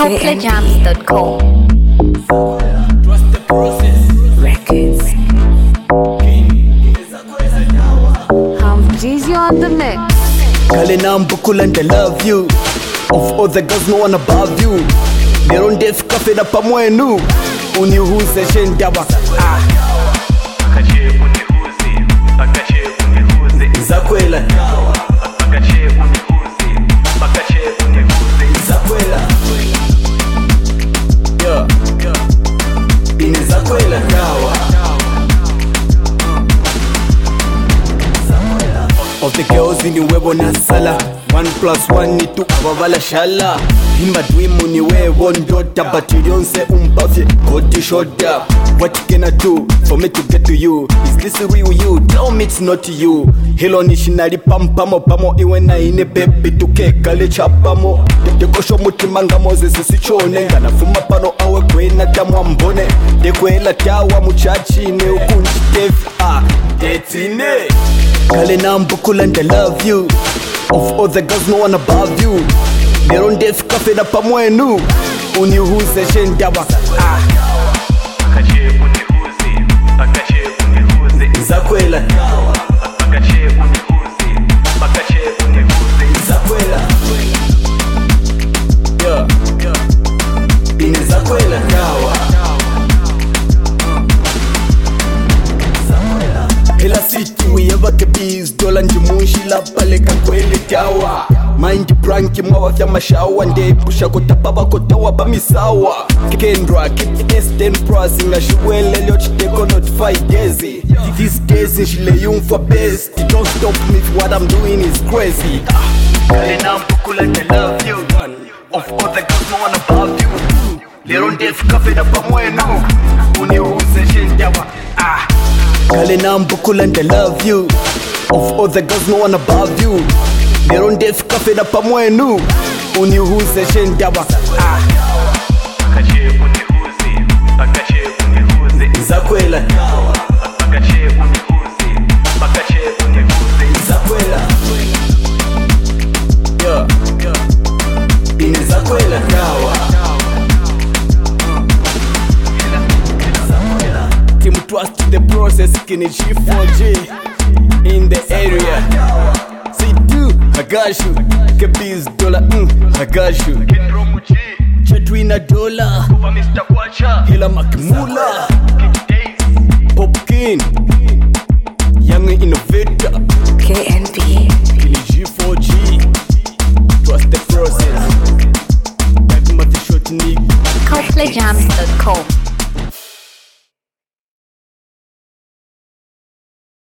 CopleyJams.com Trust the process. Records. Jeezy on the mix. Kale nambukula and I love you. Of all the girls no one above you. They're on death cafe na pamwenu. Unihuze shendawa. Pakache unihuze, pakache unihuze. Zakwela. Pakache unihuze, pakache unihuze. Zakwela. Yeah. Ine zakwela kawa. Of the girls in the webo na sala 1+1 ni tu abavala shala Imadwimu ni wewo ndota but you don't say umpafye Koti shoda. What can I do for me to get to you? Is this real you? Tell me it's not you. Hilo nishinali pampamo pamo iwe na ine baby tukekale chapamo Dekosho mutimanga moses sichone Ngana fuma pano awe kwena tamwa mbone Dekwela tawa muchachine ukunchi defi Detine Kale nambukula and I love you. Of all the girls no one above you. They're on death cafe na pamwenu. Unihuze shendawa. Pakache unihuze, pakache unihuze. Zakwela. Pakache unihuze, pakache unihuze. Zakwela. Yeah. Ine zakwela kawa. Hela city we ever kebiz dola njimushi la pale kakwele tawa Mind prank mwa vya mashawa nde pusha kotapaba kotawa bamisawa Kendra keep the S10 Plus nga shwele leo chiteko not 5 days These days nshile for best Don't stop me if what I'm doing is crazy Kale nambukula and I love you. Of all the girls no one above you. They're on death cafe na pamwenu. Unihuze shendawa. Kale nambukula and I love you. Of all the girls no one above you. They're on death cafe na pamwenu. Unihuze shendawa. Pakache unihuze, pakache unihuze. Zakwela. Pakache unihuze, pakache unihuze. Zakwela. Yeah. Ine zakwela kawa. Team trust the process kini G4G in the area. C2 I got you. Kebiz dola I got you. Kendro muji, Chetwina dola kwa Mr. Kwacha. Hila makimula King Days. Popkin Young innovator KNP. kini G4G. Trust the process. That mother shot nigga. CopleyJams.com